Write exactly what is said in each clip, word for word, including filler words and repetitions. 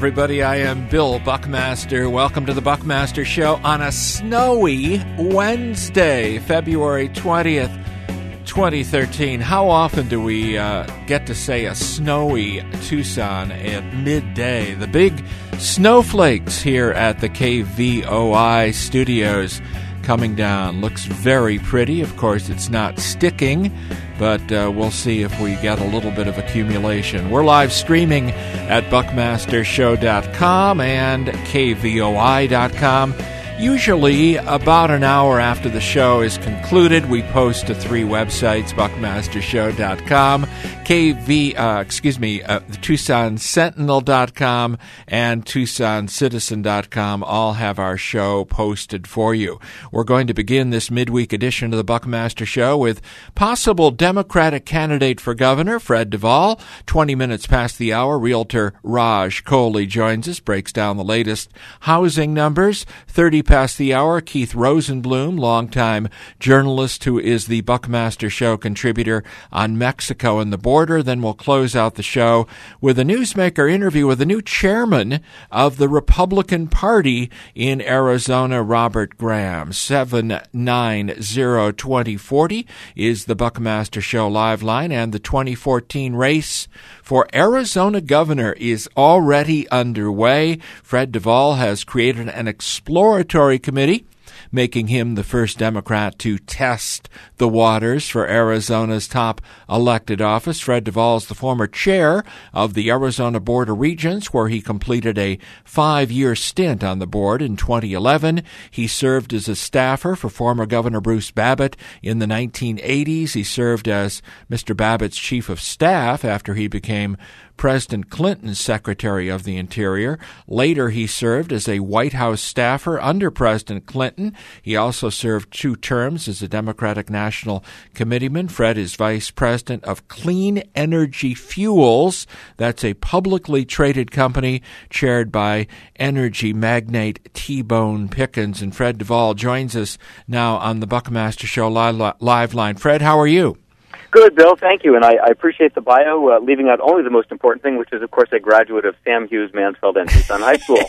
everybody. I am Bill Buckmaster. Welcome to the Buckmaster Show on a snowy Wednesday, February twentieth, twenty thirteen. How often do we uh, get to say a snowy Tucson at midday? The big snowflakes here at the K V O I studios coming down. Looks very pretty. Of course, it's not sticking, but uh, we'll see if we get a little bit of accumulation. We're live streaming at buckmaster show dot com and K V O I dot com. Usually, about an hour after the show is concluded, we post to three websites: buckmaster show dot com, K V, uh, excuse me, uh, tucson sentinel dot com, and tucson citizen dot com. All have our show posted for you. We're going to begin this midweek edition of the Buckmaster Show with possible Democratic candidate for governor Fred Duvall. Twenty minutes past the hour, realtor Raj Kohli joins us, breaks down the latest housing numbers. Thirty past the hour, Keith Rosenblum, longtime journalist who is the Buckmaster Show contributor on Mexico and the border. Then we'll close out the show with a newsmaker interview with the new chairman of the Republican Party in Arizona, Robert Graham. seven nine zero, two zero four zero is the Buckmaster Show live line, and the twenty fourteen race for Arizona governor is already underway. Fred Duvall has created an exploratory committee, making him the first Democrat to test the waters for Arizona's top elected office. Fred Duvall is the former chair of the Arizona Board of Regents, where he completed a five-year stint on the board in twenty eleven. He served as a staffer for former Governor Bruce Babbitt in the nineteen eighties. He served as Mister Babbitt's chief of staff after he became President Clinton's Secretary of the Interior. Later, he served as a White House staffer under President Clinton. He also served two terms as a Democratic National Committeeman. Fred is Vice President of Clean Energy Fuels. That's a publicly traded company chaired by energy magnate T-Bone Pickens. And Fred Duvall joins us now on the Buckmaster Show live line. Fred, how are you? Good, Bill. Thank you. And I, I appreciate the bio, uh, leaving out only the most important thing, which is, of course, a graduate of Sam Hughes Mansfield and Tucson High School.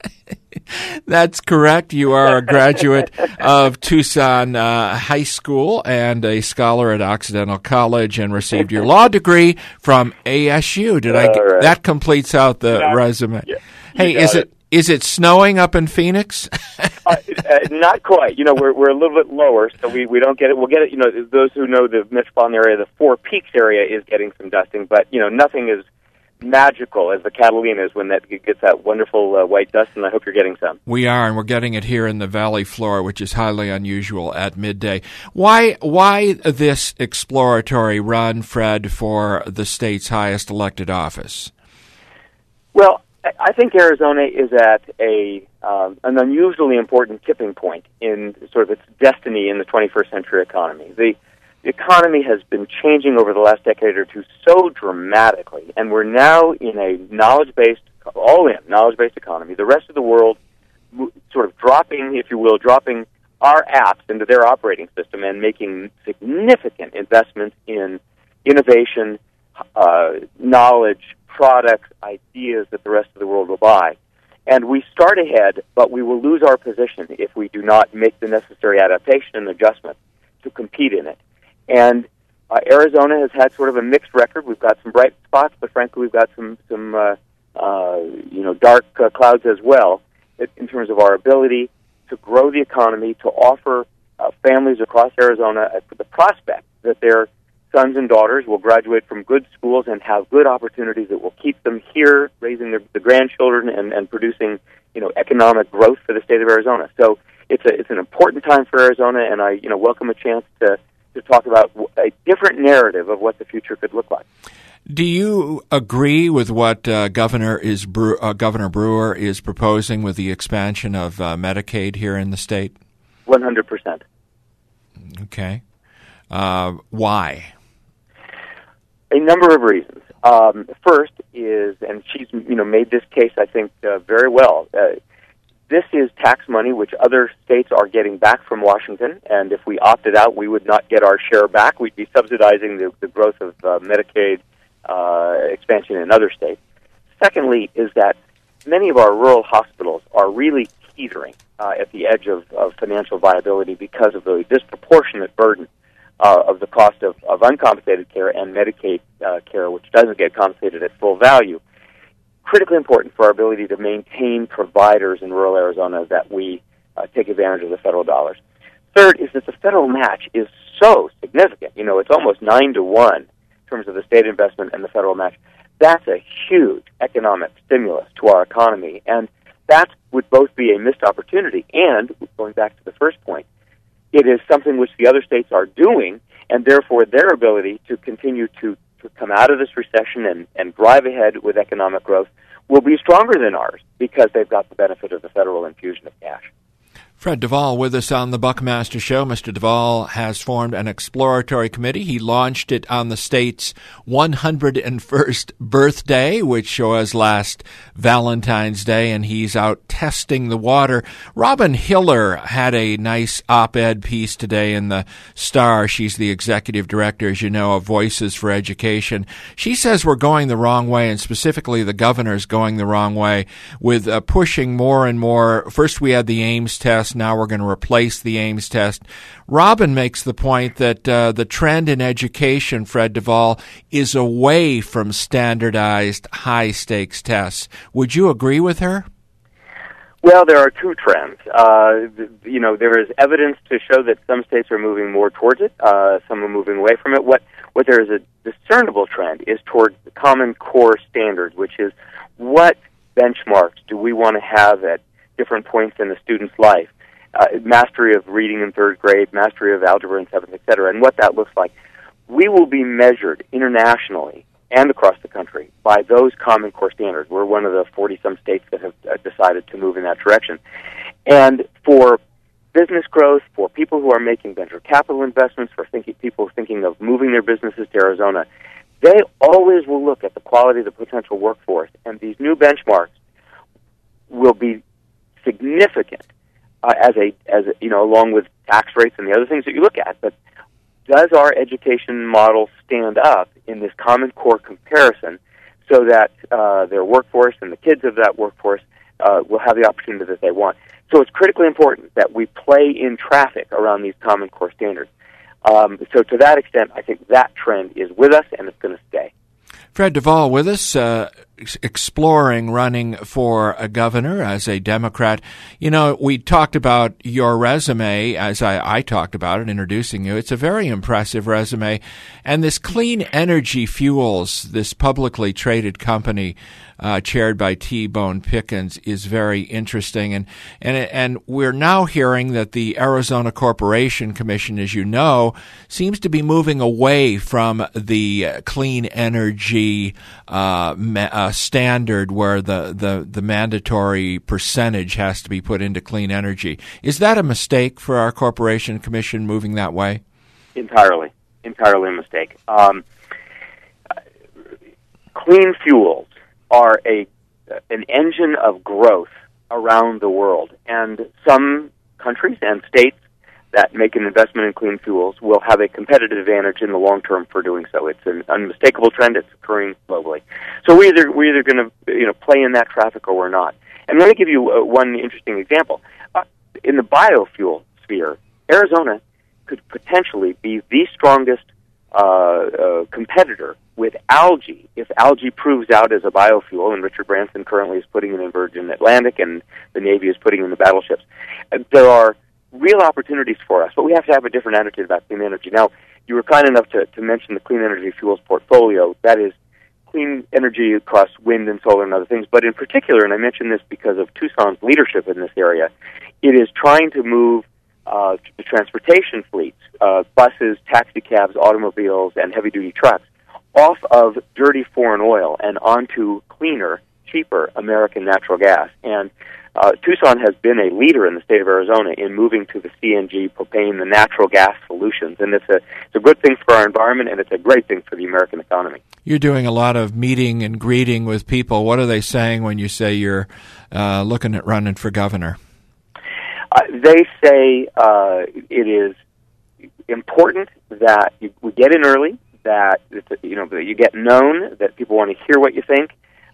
That's correct. You are a graduate of Tucson uh, High School and a scholar at Occidental College, and received your law degree from A S U. Did I? Get, right. That completes out the yeah. resume. Yeah. Hey, is it, it is it snowing up in Phoenix? uh, uh, not quite. You know, we're we're a little bit lower, so we, we don't get it. We'll get it. You know, those who know the metropolitan area, the Four Peaks area is getting some dusting, but you know, nothing is magical as the Catalina is when that gets that wonderful uh, white dust, and I hope you're getting some. We are, and we're getting it here in the valley floor, which is highly unusual at midday. Why why this exploratory run, Fred, for the state's highest elected office? Well, I think Arizona is at a um, an unusually important tipping point in sort of its destiny in the twenty-first century economy. The The economy has been changing over the last decade or two so dramatically, and we're now in a knowledge-based, all-in knowledge-based economy. The rest of the world sort of dropping, if you will, dropping our apps into their operating system and making significant investments in innovation, uh, knowledge, products, ideas that the rest of the world will buy. And we start ahead, but we will lose our position if we do not make the necessary adaptation and adjustment to compete in it. And uh, Arizona has had sort of a mixed record. We've got some bright spots, but frankly, we've got some some uh, uh, you know dark uh, clouds as well in terms of our ability to grow the economy, to offer uh, families across Arizona uh, the prospect that their sons and daughters will graduate from good schools and have good opportunities that will keep them here, raising their, the grandchildren and, and producing you know economic growth for the state of Arizona. So it's a it's an important time for Arizona, and I you know welcome a chance to. to talk about a different narrative of what the future could look like. Do you agree with what uh, Governor is Bre- uh, Governor Brewer is proposing with the expansion of uh, Medicaid here in the state? one hundred percent. Okay. Uh, why? A number of reasons. Um, first is, and she's you know made this case, I think, uh, very well. Uh, This is tax money which other states are getting back from Washington, and if we opted out, we would not get our share back. We'd be subsidizing the, the growth of uh, Medicaid uh, expansion in other states. Secondly, is that many of our rural hospitals are really teetering uh, at the edge of, of financial viability because of the disproportionate burden uh, of the cost of, of uncompensated care and Medicaid uh, care, which doesn't get compensated at full value. Critically important for our ability to maintain providers in rural Arizona that we uh, take advantage of the federal dollars. Third is that the federal match is so significant. You know, it's almost nine to one in terms of the state investment and the federal match. That's a huge economic stimulus to our economy, and that would both be a missed opportunity and, going back to the first point, it is something which the other states are doing, and therefore their ability to continue to, to come out of this recession and, and drive ahead with economic growth will be stronger than ours because they've got the benefit of the federal infusion of cash. Fred Duvall with us on the Buckmaster Show. Mister Duvall has formed an exploratory committee. He launched it on the state's one hundred first birthday, which was last Valentine's Day, and he's out testing the water. Robin Hiller had a nice op-ed piece today in the Star. She's the executive director, as you know, of Voices for Education. She says we're going the wrong way, and specifically the governor's going the wrong way with uh, pushing more and more. First we had the Ames test. Now we're going to replace the Ames test. Robin makes the point that uh, the trend in education, Fred Duvall, is away from standardized high-stakes tests. Would you agree with her? Well, there are two trends. Uh, you know, there is evidence to show that some states are moving more towards it. Uh, some are moving away from it. What what there is a discernible trend is towards the Common Core standards, which is what benchmarks do we want to have at different points in the student's life. Uh, mastery of reading in third grade, mastery of algebra in seventh, et cetera, and what that looks like. We will be measured internationally and across the country by those Common Core standards. We're one of the forty-some states that have uh, decided to move in that direction. And for business growth, for people who are making venture capital investments, for thinking, people thinking of moving their businesses to Arizona, they always will look at the quality of the potential workforce, and these new benchmarks will be significant uh, as a as a, you know, along with tax rates and the other things that you look at. But does our education model stand up in this Common Core comparison so that uh, their workforce and the kids of that workforce uh, will have the opportunity that they want? So it's critically important that we play in traffic around these Common Core standards. Um, so to that extent, I think that trend is with us and it's going to stay. Fred Duvall with us, uh, exploring running for a governor as a Democrat. You know, we talked about your resume as I, I talked about it, introducing you. It's a very impressive resume. And this Clean Energy Fuels, this publicly traded company uh, chaired by T-Bone Pickens, is very interesting. And, and, and we're now hearing that the Arizona Corporation Commission, as you know, seems to be moving away from the clean energy uh, ma- uh, standard where the, the, the mandatory percentage has to be put into clean energy. Is that a mistake for our Corporation Commission moving that way? Entirely. Entirely a mistake. Um, clean fuels are a an engine of growth around the world, and some countries and states that make an investment in clean fuels will have a competitive advantage in the long term for doing so. It's an unmistakable trend. It's occurring globally. So we either we're either going to you know play in that traffic or we're not. And let me give you uh, one interesting example. Uh, in the biofuel sphere, Arizona could potentially be the strongest uh, uh, competitor with algae if algae proves out as a biofuel, and Richard Branson currently is putting it in Virgin Atlantic, and the Navy is putting it in the battleships. Uh, there are real opportunities for us, but we have to have a different attitude about clean energy. Now, you were kind enough to, to mention the Clean Energy Fuels portfolio. That is clean energy across wind and solar and other things, but in particular, and I mention this because of Tucson's leadership in this area, it is trying to move uh, the transportation fleets, uh, buses, taxi cabs, automobiles, and heavy-duty trucks, off of dirty foreign oil and onto cleaner, cheaper American natural gas. And uh, Tucson has been a leader in the state of Arizona in moving to the C N G, propane, the natural gas solutions. And it's a, it's a good thing for our environment, and it's a great thing for the American economy. You're doing a lot of meeting and greeting with people. What are they saying when you say you're uh, looking at running for governor? Uh, they say uh, it is important that you, we get in early, that it's, you know that you get known, that people want to hear what you think,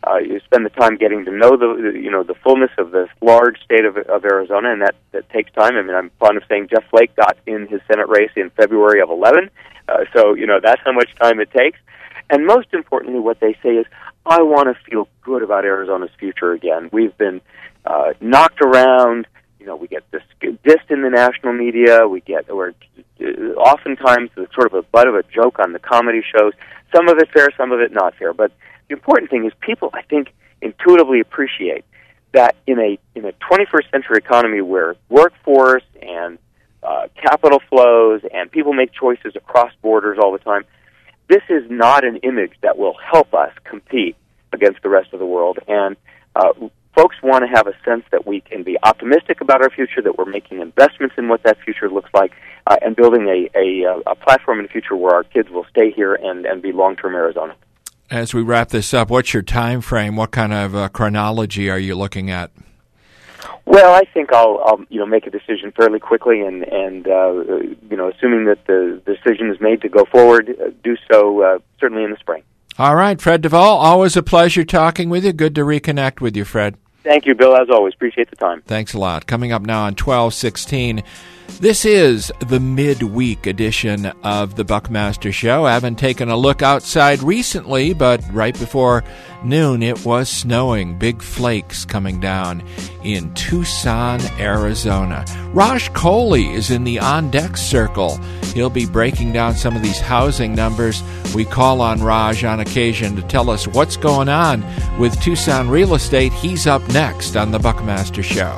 uh, you spend the time getting to know the, you know, the fullness of this large state of, of Arizona, and that, that takes time. I mean, I'm fond of saying Jeff Flake got in his Senate race in February of eleven, uh, so, you know, that's how much time it takes. And most importantly, what they say is, I want to feel good about Arizona's future again. We've been uh, knocked around. You know, we get dis- dissed in the national media. We get, we're uh, oftentimes sort of a butt of a joke on the comedy shows. Some of it fair, some of it not fair. But the important thing is people, I think, intuitively appreciate that in a in a twenty-first century economy where workforce and uh, capital flows and people make choices across borders all the time, this is not an image that will help us compete against the rest of the world. And uh, folks want to have a sense that we can be optimistic about our future, that we're making investments in what that future looks like, uh, and building a, a, a platform in the future where our kids will stay here and, and be long-term Arizona. As we wrap this up, what's your time frame? What kind of uh, chronology are you looking at? Well, I think I'll, I'll you know, make a decision fairly quickly, and and uh, you know, assuming that the decision is made to go forward, uh, do so uh, certainly in the spring. All right, Fred Duvall, always a pleasure talking with you. Good to reconnect with you, Fred. Thank you, Bill, as always. Appreciate the time. Thanks a lot. Coming up now on twelve sixteen, this is the midweek edition of the Buckmaster Show. I haven't taken a look outside recently, but right before noon it was snowing. Big flakes coming down in Tucson, Arizona. Raj Kohli is in the on-deck circle. He'll be breaking down some of these housing numbers. We call on Raj on occasion to tell us what's going on with Tucson real estate. He's up next on the Buckmaster Show.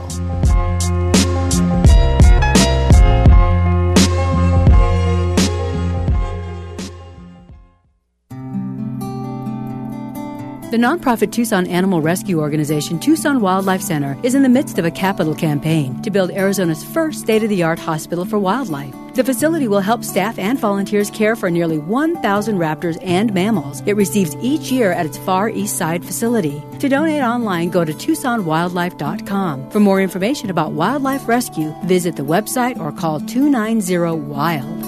The nonprofit Tucson Animal Rescue Organization, Tucson Wildlife Center, is in the midst of a capital campaign to build Arizona's first state-of-the-art hospital for wildlife. The facility will help staff and volunteers care for nearly one thousand raptors and mammals it receives each year at its Far East Side facility. To donate online, go to tucson wildlife dot com. For more information about wildlife rescue, visit the website or call two nine zero wild.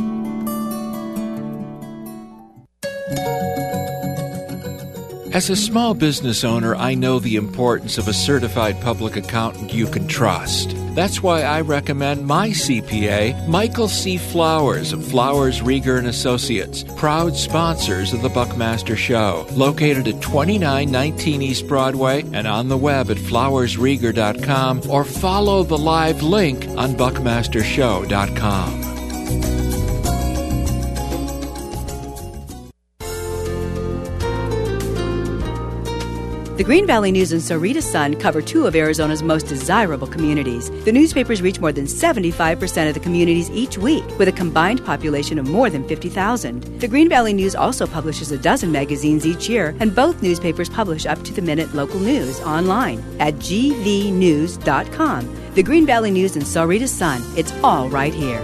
As a small business owner, I know the importance of a certified public accountant you can trust. That's why I recommend my C P A, Michael C. Flowers of Flowers, Rieger and Associates, proud sponsors of the Buckmaster Show, located at twenty-nine nineteen East Broadway and on the web at flowers rieger dot com, or follow the live link on buckmaster show dot com. The Green Valley News and Sahuarita Sun cover two of Arizona's most desirable communities. The newspapers reach more than seventy-five percent of the communities each week, with a combined population of more than fifty thousand. The Green Valley News also publishes a dozen magazines each year, and both newspapers publish up-to-the-minute local news online at g v news dot com. The Green Valley News and Sahuarita Sun, it's all right here.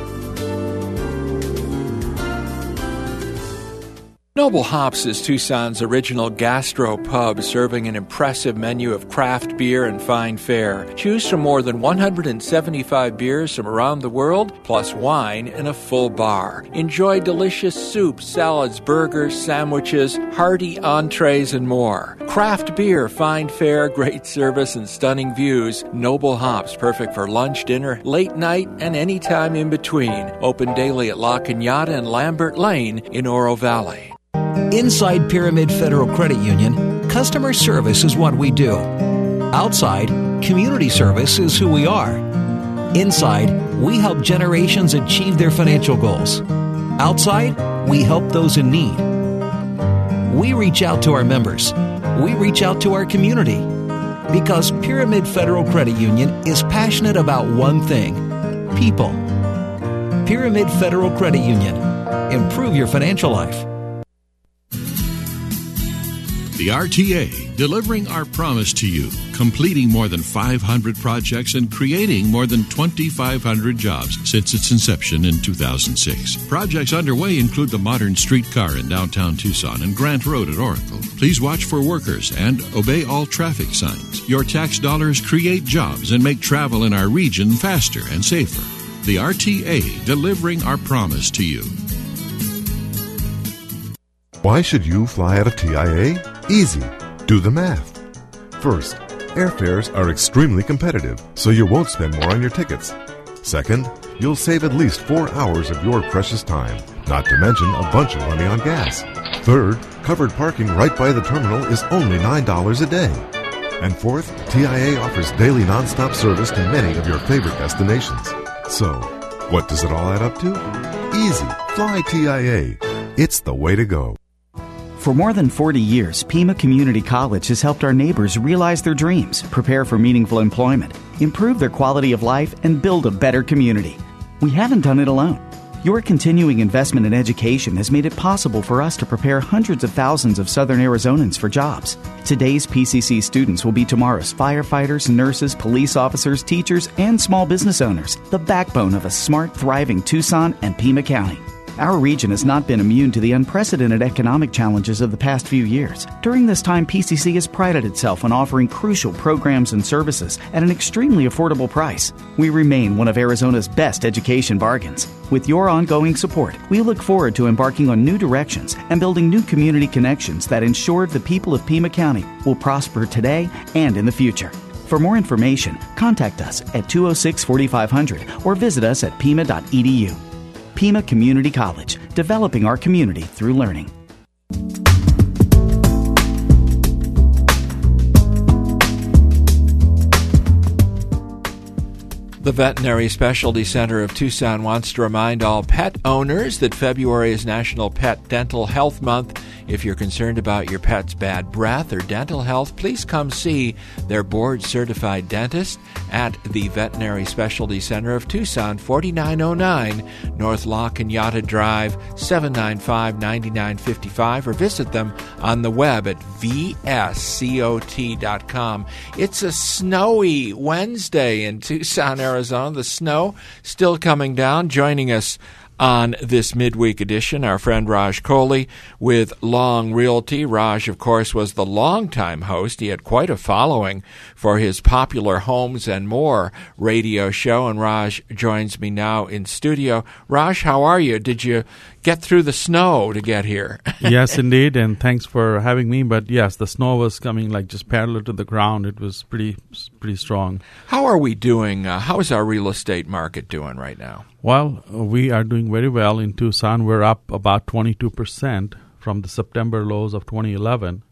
Noble Hops is Tucson's original gastro pub, serving an impressive menu of craft beer and fine fare. Choose from more than one hundred seventy-five beers from around the world, plus wine and a full bar. Enjoy delicious soups, salads, burgers, sandwiches, hearty entrees, and more. Craft beer, fine fare, great service, and stunning views. Noble Hops, perfect for lunch, dinner, late night, and any time in between. Open daily at La Cañada and Lambert Lane in Oro Valley. Inside Pyramid Federal Credit Union, customer service is what we do. Outside, community service is who we are. Inside, we help generations achieve their financial goals. Outside, we help those in need. We reach out to our members. We reach out to our community. Because Pyramid Federal Credit Union is passionate about one thing: people. Pyramid Federal Credit Union. Improve your financial life. The R T A, delivering our promise to you, completing more than five hundred projects and creating more than twenty-five hundred jobs since its inception in two thousand six. Projects underway include the modern streetcar in downtown Tucson and Grant Road at Oracle. Please watch for workers and obey all traffic signs. Your tax dollars create jobs and make travel in our region faster and safer. The R T A, delivering our promise to you. Why should you fly out of T I A? Easy. Do the math. First, airfares are extremely competitive, so you won't spend more on your tickets. Second, you'll save at least four hours of your precious time, not to mention a bunch of money on gas. Third, covered parking right by the terminal is only nine dollars a day. And fourth, T I A offers daily nonstop service to many of your favorite destinations. So, what does it all add up to? Easy. Fly T I A. It's the way to go. For more than forty years, Pima Community College has helped our neighbors realize their dreams, prepare for meaningful employment, improve their quality of life, and build a better community. We haven't done it alone. Your continuing investment in education has made it possible for us to prepare hundreds of thousands of Southern Arizonans for jobs. Today's P C C students will be tomorrow's firefighters, nurses, police officers, teachers, and small business owners, the backbone of a smart, thriving Tucson and Pima County. Our region has not been immune to the unprecedented economic challenges of the past few years. During this time, P C C has prided itself on offering crucial programs and services at an extremely affordable price. We remain one of Arizona's best education bargains. With your ongoing support, we look forward to embarking on new directions and building new community connections that ensure the people of Pima County will prosper today and in the future. For more information, contact us at two oh six, forty-five hundred or visit us at pima dot e d u. Pima Community College, developing our community through learning. The Veterinary Specialty Center of Tucson wants to remind all pet owners that February is National Pet Dental Health Month. If you're concerned about your pet's bad breath or dental health, please come see their board-certified dentist at the Veterinary Specialty Center of Tucson, forty-nine oh nine North La Cañada Drive, seven nine five, nine nine five five, or visit them on the web at v s cot dot com. It's a snowy Wednesday in Tucson, Arizona. The snow still coming down. Joining us on this midweek edition, our friend Raj Kohli with Long Realty. Raj, of course, was the longtime host. He had quite a following for his Popular Homes and More radio show, and Raj joins me now in studio. Raj, how are you? Did you get through the snow to get here? Yes, indeed, and thanks for having me. But yes, the snow was coming like just parallel to the ground. It was pretty pretty strong. How are we doing? Uh, how is our real estate market doing right now? Well, we are doing very well in Tucson. We're up about twenty-two percent from the September lows of twenty eleven.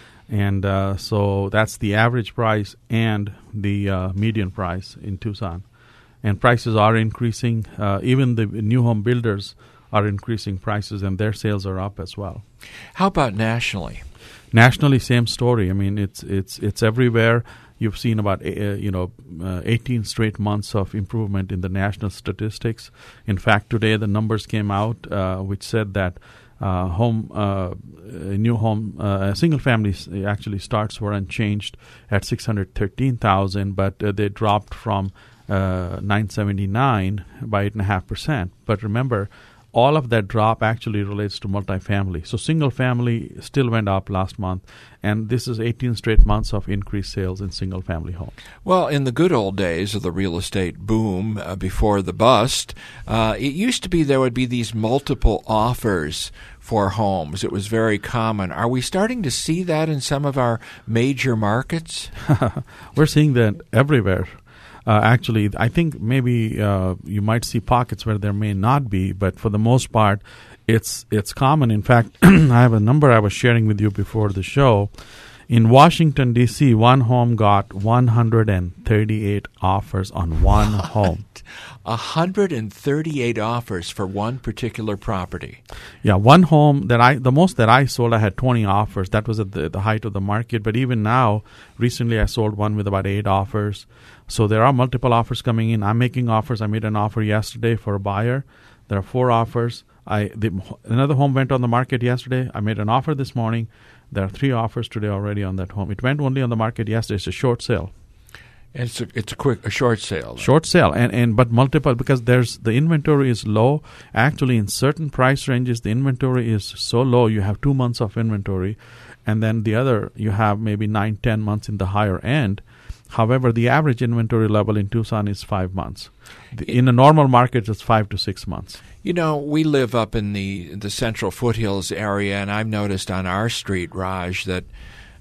And uh, so that's the average price and the uh, median price in Tucson. And prices are increasing. Uh, even the new home builders are increasing prices, and their sales are up as well. How about nationally? Nationally, same story. I mean, it's it's it's everywhere. You've seen about uh, you know uh, eighteen straight months of improvement in the national statistics. In fact, today the numbers came out uh, which said that uh, home uh, new home uh, single family actually starts were unchanged at six hundred thirteen thousand, but uh, they dropped from uh, nine seventy-nine by eight and a half percent. But remember, all of that drop actually relates to multifamily. So single family still went up last month, and this is eighteen straight months of increased sales in single family homes. Well, in the good old days of the real estate boom uh, before the bust, uh, it used to be there would be these multiple offers for homes. It was very common. Are we starting to see that in some of our major markets? We're seeing that everywhere. Uh, actually, I think maybe uh, you might see pockets where there may not be, but for the most part, it's it's common. In fact, I have a number I was sharing with you before the show. In Washington, D C, one home got one hundred thirty-eight offers on one home. one hundred thirty-eight offers for one particular property. Yeah, one home that I, the most that I sold, I had twenty offers. That was at the, the height of the market. But even now, recently I sold one with about eight offers. So there are multiple offers coming in. I'm making offers. I made an offer yesterday for a buyer. There are four offers. I the, another home went on the market yesterday. I made an offer this morning. There are three offers today already on that home. It went only on the market yesterday. It's a short sale. And it's a, it's a quick a short sale. Though. Short sale, and, and but multiple, because there's the inventory is low. Actually, in certain price ranges, the inventory is so low. You have two months of inventory, and then the other you have maybe nine, ten months in the higher end. However, the average inventory level in Tucson is five months. The, in a normal market, it's five to six months. You know, we live up in the the central foothills area, and I've noticed on our street, Raj, that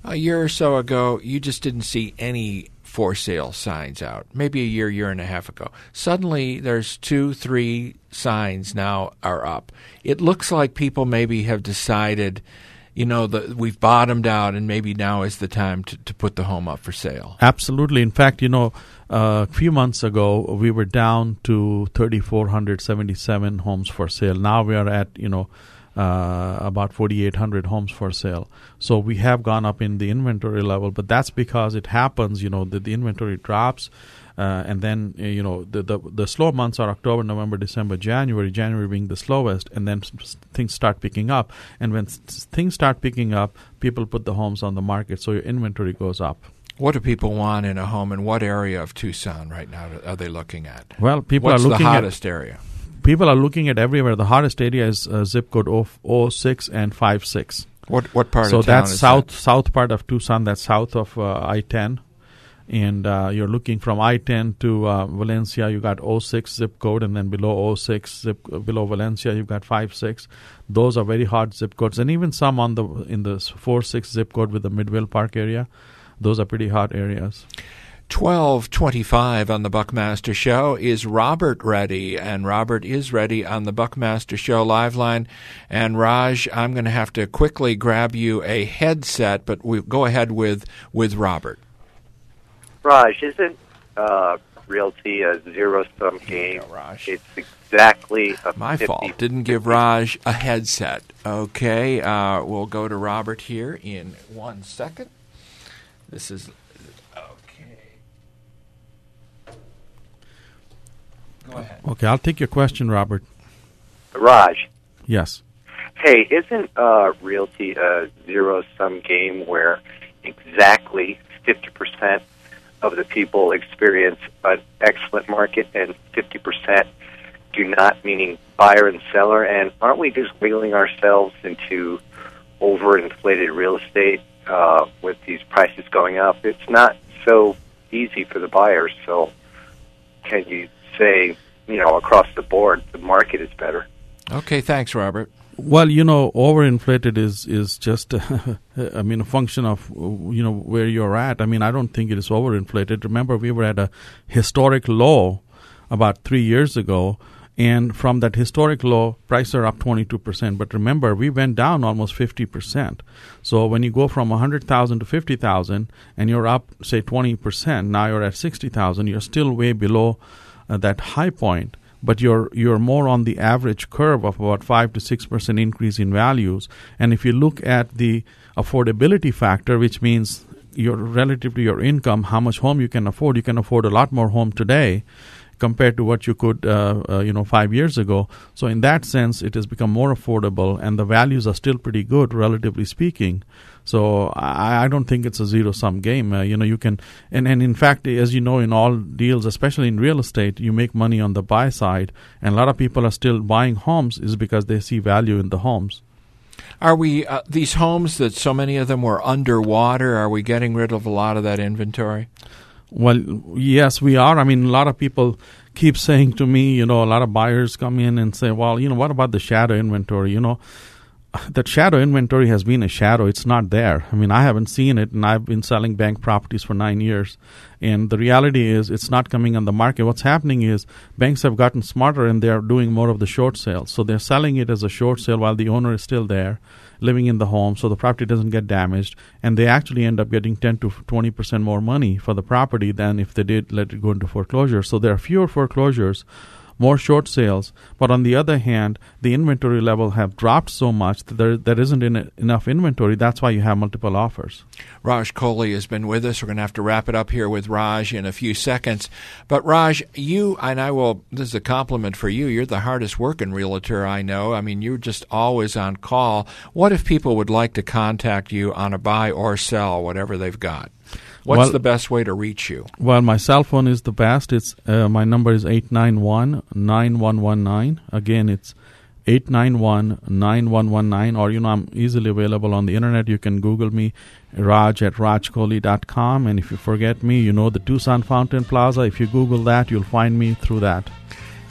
A year or so ago, you just didn't see any for sale signs out. Maybe a year, year and a half ago. Suddenly, there's two, three signs now are up. It looks like people maybe have decided, you know, that we've bottomed out and maybe now is the time to, to put the home up for sale. Absolutely. In fact, you know, uh, a few months ago, we were down to three thousand four hundred seventy-seven homes for sale. Now we are at, you know, uh, about four thousand eight hundred homes for sale. So we have gone up in the inventory level, but that's because it happens, you know, that the inventory drops. Uh, and then, uh, you know, the, the the slow months are October, November, December, January, January being the slowest, and then s- things start picking up. And when s- things start picking up, people put the homes on the market, so your inventory goes up. What do people want in a home, and what area of Tucson right now are they looking at? Well, people What's are looking the at hottest area? People are looking at everywhere. The hottest area is uh, zip code zero six and five six. What what part so of town that's is south that? south part of Tucson. That's south of uh, I ten. And uh, you're looking from I ten to uh, Valencia, you got zero six zip code, and then below zero six zip uh, below Valencia, you've got five six. Those are very hot zip codes, and even some on the in the four six zip code with the Midvale Park area. Those are pretty hot areas. twelve twenty-five on the Buckmaster Show. Is Robert ready? And Robert is ready on the Buckmaster Show live line. And Raj, I'm going to have to quickly grab you a headset, but we go ahead with with Robert. Raj, isn't uh, realty a zero-sum game? Go, Raj. It's exactly a My fifty fault. Didn't give Raj a headset. Okay, uh, we'll go to Robert here in one second. This is okay. Go ahead. Okay, I'll take your question, Robert. Raj, Yes. hey, isn't uh, realty a zero-sum game where exactly fifty percent of the people experience an excellent market and fifty percent do not, meaning buyer and seller? And aren't we just wiggling ourselves into overinflated real estate uh, with these prices going up? It's not so easy for the buyers. So can you say, you know, across the board, the market is better? Okay, thanks, Robert. Well, you know, overinflated is is just, I mean, a function of, you know, where you're at. I mean, I don't think it is overinflated. Remember, we were at a historic low about three years ago, and from that historic low, prices are up twenty-two percent. But remember, we went down almost fifty percent. So when you go from one hundred thousand to fifty thousand, and you're up, say, twenty percent, now you're at sixty thousand, you're still way below uh, that high point. But you're you're more on the average curve of about five to six percent increase in values. And if you look at the affordability factor, which means your relative to your income, how much home you can afford, you can afford a lot more home today compared to what you could, uh, uh, you know, five years ago. So in that sense, it has become more affordable, and the values are still pretty good, relatively speaking. So I, I don't think it's a zero-sum game. Uh, you know, you can, and, and in fact, as you know, in all deals, especially in real estate, you make money on the buy side, and a lot of people are still buying homes is because they see value in the homes. Are we, uh, these homes that so many of them were underwater, are we getting rid of a lot of that inventory? Well, yes, we are. I mean, a lot of people keep saying to me, you know, a lot of buyers come in and say, well, you know, what about the shadow inventory? You know, that shadow inventory has been a shadow. It's not there. I mean, I haven't seen it, and I've been selling bank properties for nine years. And the reality is it's not coming on the market. What's happening is banks have gotten smarter, and they're doing more of the short sales. So they're selling it as a short sale while the owner is still there, living in the home, so the property doesn't get damaged. And they actually end up getting ten to twenty percent more money for the property than if they did let it go into foreclosure. So there are fewer foreclosures, more short sales, but on the other hand, the inventory level have dropped so much that there, there isn't in, enough inventory. That's why you have multiple offers. Raj Kohli has been with us. We're going to have to wrap it up here with Raj in a few seconds. But Raj, you, and I will, this is a compliment for you, you're the hardest working realtor I know. I mean, you're just always on call. What if people would like to contact you on a buy or sell, whatever they've got? What's well, the best way to reach you? Well, my cell phone is the best. It's uh, my number is eight nine one, nine one one nine. Again, it's eight nine one, nine one one nine. Or, you know, I'm easily available on the internet. You can Google me, Raj at raj kohli dot com. And if you forget me, you know the Tucson Fountain Plaza. If you Google that, you'll find me through that.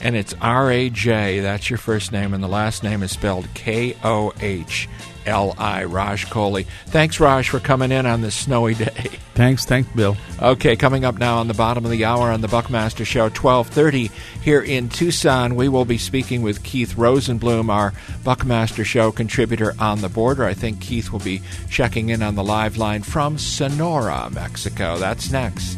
and it's R A J. That's your first name, and the last name is spelled K O H L I, Raj Kohli. Thanks, Raj, for coming in on this snowy day. Thanks, thanks, Bill. Okay, coming up now on the bottom of the hour on the Buckmaster Show, twelve thirty here in Tucson, we will be speaking with Keith Rosenblum, our Buckmaster Show contributor on the border. I think Keith will be checking in on the live line from Sonora, Mexico. That's next.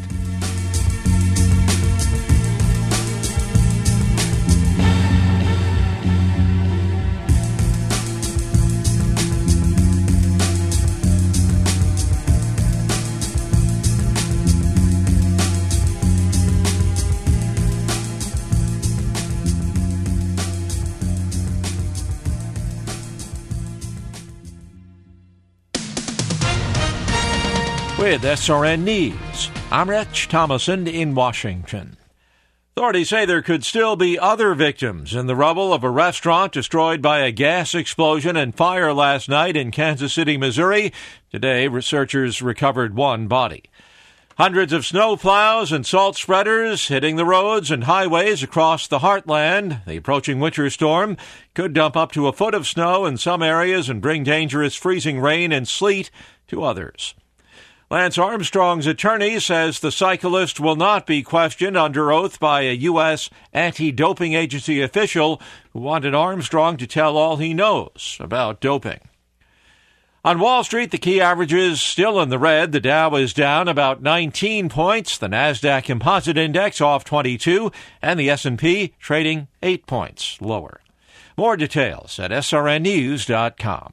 With S R N News, I'm Rich Thomason in Washington. Authorities say there could still be other victims in the rubble of a restaurant destroyed by a gas explosion and fire last night in Kansas City, Missouri. Today, researchers recovered one body. Hundreds of snowplows and salt spreaders hitting the roads and highways across the heartland. The approaching winter storm could dump up to a foot of snow in some areas and bring dangerous freezing rain and sleet to others. Lance Armstrong's attorney says the cyclist will not be questioned under oath by a U S anti-doping agency official who wanted Armstrong to tell all he knows about doping. On Wall Street, the key averages still in the red. The Dow is down about nineteen points, the NASDAQ Composite Index off twenty-two, and the S and P trading eight points lower. More details at S R N news dot com.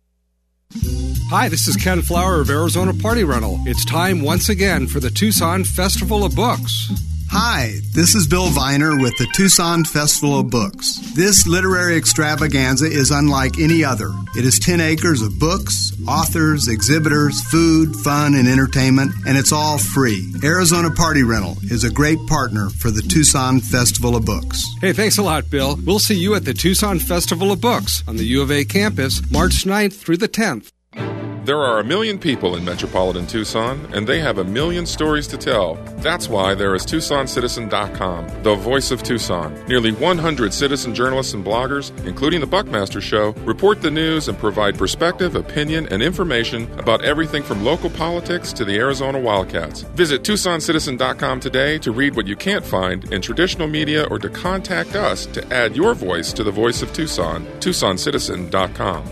Hi, this is Ken Flower of Arizona Party Rental. It's time once again for the Tucson Festival of Books. Hi, this is Bill Viner with the Tucson Festival of Books. This literary extravaganza is unlike any other. It is ten acres of books, authors, exhibitors, food, fun, and entertainment, and it's all free. Arizona Party Rental is a great partner for the Tucson Festival of Books. Hey, thanks a lot, Bill. We'll see you at the Tucson Festival of Books on the U of A campus March ninth through the tenth. There are a million people in metropolitan Tucson, and they have a million stories to tell. That's why there is Tucson Citizen dot com, the voice of Tucson. Nearly one hundred citizen journalists and bloggers, including the Buckmaster Show, report the news and provide perspective, opinion, and information about everything from local politics to the Arizona Wildcats. Visit Tucson Citizen dot com today to read what you can't find in traditional media or to contact us to add your voice to the voice of Tucson. Tucson Citizen dot com.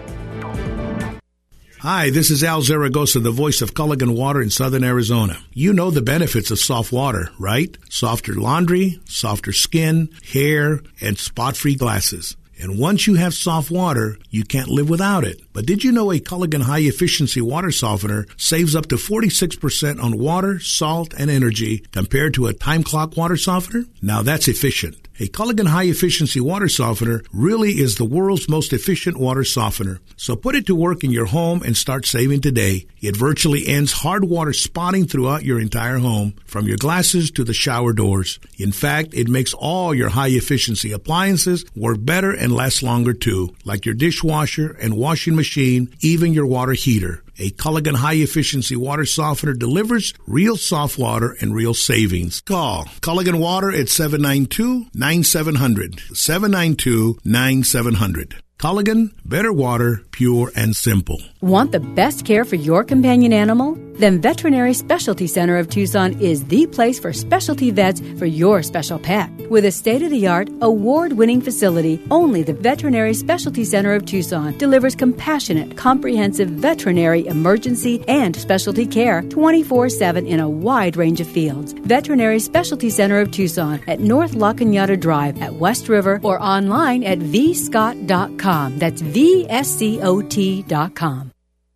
Hi, this is Al Zaragoza, the voice of Culligan Water in Southern Arizona. You know the benefits of soft water, right? Softer laundry, softer skin, hair, and spot-free glasses. And once you have soft water, you can't live without it. But did you know a Culligan high-efficiency water softener saves up to forty-six percent on water, salt, and energy compared to a time clock water softener? Now that's efficient. A Culligan high-efficiency water softener really is the world's most efficient water softener. So put it to work in your home and start saving today. It virtually ends hard water spotting throughout your entire home, from your glasses to the shower doors. In fact, it makes all your high-efficiency appliances work better and last longer too, like your dishwasher and washing machine, even your water heater. A Culligan high-efficiency water softener delivers real soft water and real savings. Call Culligan Water at seven nine two, nine seven zero zero, seven nine two, nine seven zero zero. Culligan, better water, pure and simple. Want the best care for your companion animal? Then Veterinary Specialty Center of Tucson is the place for specialty vets for your special pet. With a state-of-the-art, award-winning facility, only the Veterinary Specialty Center of Tucson delivers compassionate, comprehensive veterinary emergency and specialty care twenty-four seven in a wide range of fields. Veterinary Specialty Center of Tucson at North La Cañada Drive at West River or online at v scott dot com. That's V S C O T dot com.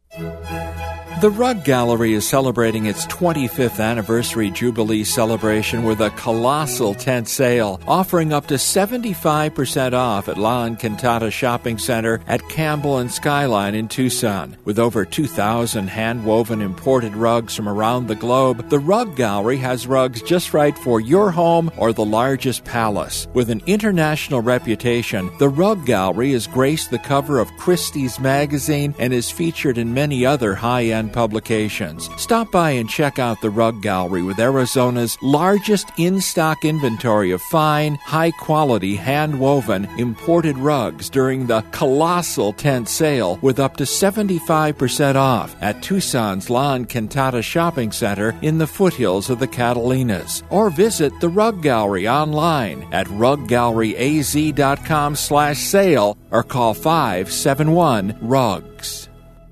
The Rug Gallery is celebrating its twenty-fifth anniversary Jubilee celebration with a colossal tent sale, offering up to seventy-five percent off at La Encantada Shopping Center at Campbell and Skyline in Tucson. With over two thousand hand-woven imported rugs from around the globe, the Rug Gallery has rugs just right for your home or the largest palace. With an international reputation, the Rug Gallery has graced the cover of Christie's magazine and is featured in many other high-end publications. Stop by and check out the Rug Gallery with Arizona's largest in-stock inventory of fine, high-quality, hand-woven, imported rugs during the colossal tent sale with up to seventy-five percent off at Tucson's La Encantada Shopping Center in the foothills of the Catalinas. Or visit the Rug Gallery online at rug gallery a z dot com slash sale or call five seven one rugs.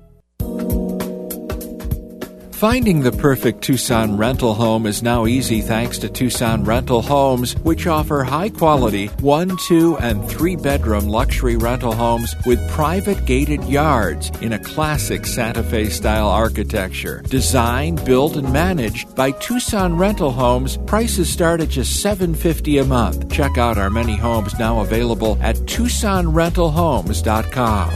Finding the perfect Tucson rental home is now easy thanks to Tucson Rental Homes, which offer high-quality one, two, and three-bedroom luxury rental homes with private gated yards in a classic Santa Fe-style architecture. Designed, built, and managed by Tucson Rental Homes, prices start at just seven hundred fifty dollars a month. Check out our many homes now available at tucson rental homes dot com.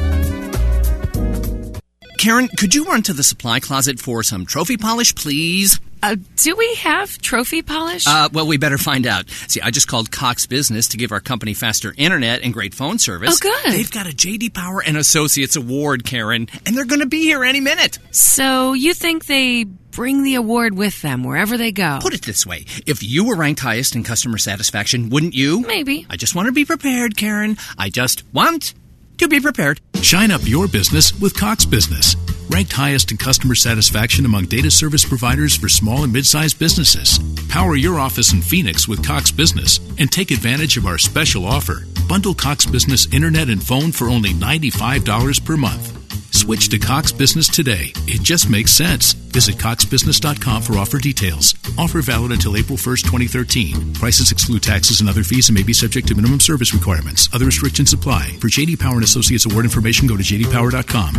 Karen, could you run to the supply closet for some trophy polish, please? Uh, do we have trophy polish? Uh, well, we better find out. See, I just called Cox Business to give our company faster internet and great phone service. Oh, good. They've got a J D Power and Associates Award, Karen, and they're going to be here any minute. So you think they bring the award with them wherever they go? Put it this way. If you were ranked highest in customer satisfaction, wouldn't you? Maybe. I just want to be prepared, Karen. I just want to be prepared. Shine up your business with Cox Business. Ranked highest in customer satisfaction among data service providers for small and mid-sized businesses. Power your office in Phoenix with Cox Business and take advantage of our special offer. Bundle Cox Business internet and phone for only ninety-five dollars per month. Switch to Cox Business today. It just makes sense. Visit cox business dot com for offer details. Offer valid until April first, twenty thirteen. Prices exclude taxes and other fees and may be subject to minimum service requirements. Other restrictions apply. For J D Power and Associates Award information, go to j d power dot com.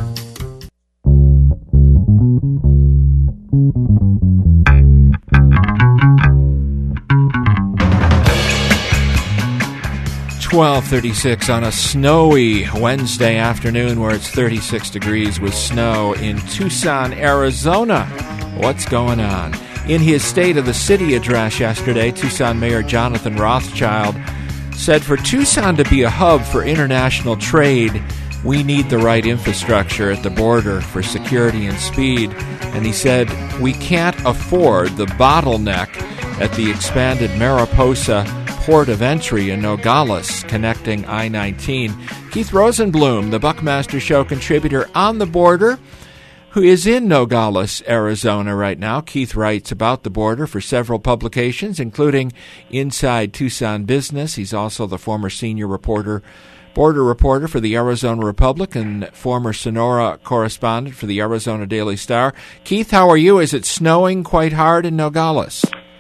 twelve thirty-six on a snowy Wednesday afternoon where it's thirty-six degrees with snow in Tucson, Arizona. What's going on? In his State of the City address yesterday, Tucson Mayor Jonathan Rothschild said for Tucson to be a hub for international trade, we need the right infrastructure at the border for security and speed. And he said we can't afford the bottleneck at the expanded Mariposa port of entry in Nogales, connecting I nineteen. Keith Rosenblum, the Buckmaster Show contributor on the border, who is in Nogales, Arizona right now. Keith writes about the border for several publications, including Inside Tucson Business. He's also the former senior reporter, border reporter for the Arizona Republic and former Sonora correspondent for the Arizona Daily Star. Keith, how are you? Is it snowing quite hard in Nogales?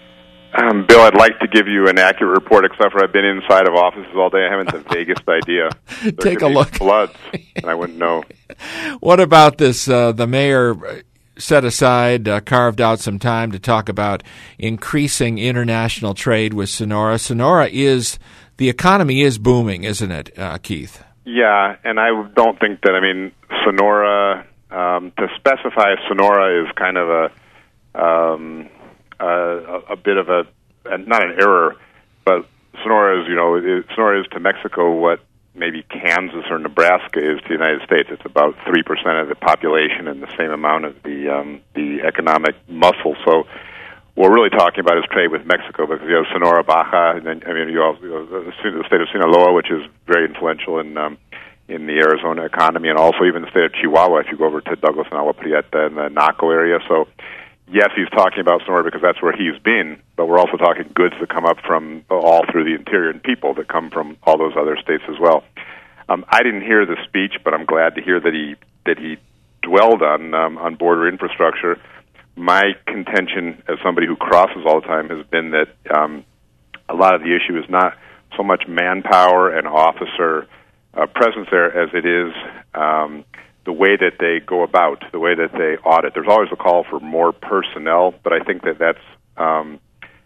Um, Bill, I'd like to give you an accurate report, except for I've been inside of offices all day. I haven't the vaguest idea. There Take could a be look. Floods, and I wouldn't know. What about this? Uh, the mayor set aside, uh, carved out some time to talk about increasing international trade with Sonora. Sonora is, the economy is booming, isn't it, uh, Keith? Yeah, and I don't think that, I mean, Sonora, um, to specify Sonora is kind of a... Um, Uh, a, a bit of a, a, not an error, but Sonora is, you know, it, Sonora is to Mexico what maybe Kansas or Nebraska is to the United States. It's about three percent of the population and the same amount of the um, the economic muscle. So what we're really talking about is trade with Mexico, because you have Sonora, Baja, and then, I mean, you also you know, the state of Sinaloa, which is very influential in um, in the Arizona economy, and also even the state of Chihuahua if you go over to Douglas and Agua Prieta and the Naco area. So yes, he's talking about Sonora because that's where he's been, but we're also talking goods that come up from all through the interior and people that come from all those other states as well. Um, I didn't hear the speech, but I'm glad to hear that he that he dwelled on um, on border infrastructure. My contention, as somebody who crosses all the time, has been that um, a lot of the issue is not so much manpower and officer uh, presence there as it is Um, the way that they go about, the way that they audit. There's always a call for more personnel, but I think that that's um,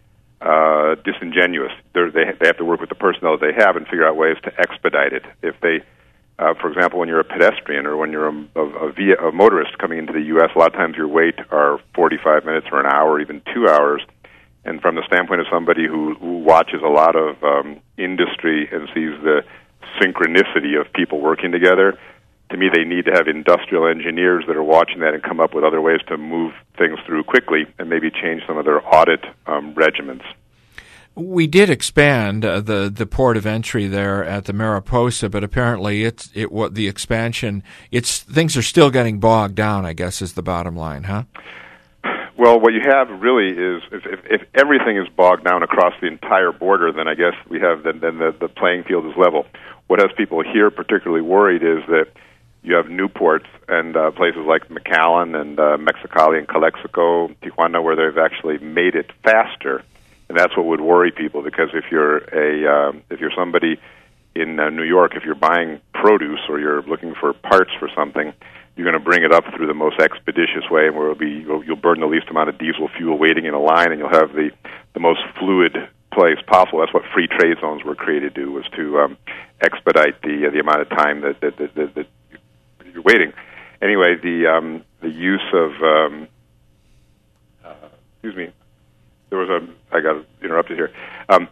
uh, disingenuous. They're, they they have to work with the personnel that they have and figure out ways to expedite it. If they, uh, for example, when you're a pedestrian or when you're a, a, a, via, a motorist coming into the U S, a lot of times your wait are forty-five minutes or an hour, even two hours. And from the standpoint of somebody who, who watches a lot of um, industry and sees the synchronicity of people working together, to me, they need to have industrial engineers that are watching that and come up with other ways to move things through quickly and maybe change some of their audit um, regimens. We did expand uh, the the port of entry there at the Mariposa, but apparently it's it what the expansion. It's things are still getting bogged down, I guess, is the bottom line, huh? Well, what you have really is if, if, if everything is bogged down across the entire border, then I guess we have then, then the, the playing field is level. What has people here particularly worried is that you have new ports and uh, places like McAllen and uh, Mexicali and Calexico, Tijuana, where they've actually made it faster, and that's what would worry people. Because if you're a um, if you're somebody in uh, New York, if you're buying produce or you're looking for parts for something, you're going to bring it up through the most expeditious way, where it'll be you'll, you'll burn the least amount of diesel fuel waiting in a line, and you'll have the the most fluid place possible. That's what free trade zones were created to do, was to um, expedite the uh, the amount of time that that, that, that, that you're waiting. Anyway, the um, the use of um, uh, excuse me, there was a I got interrupted here. Um,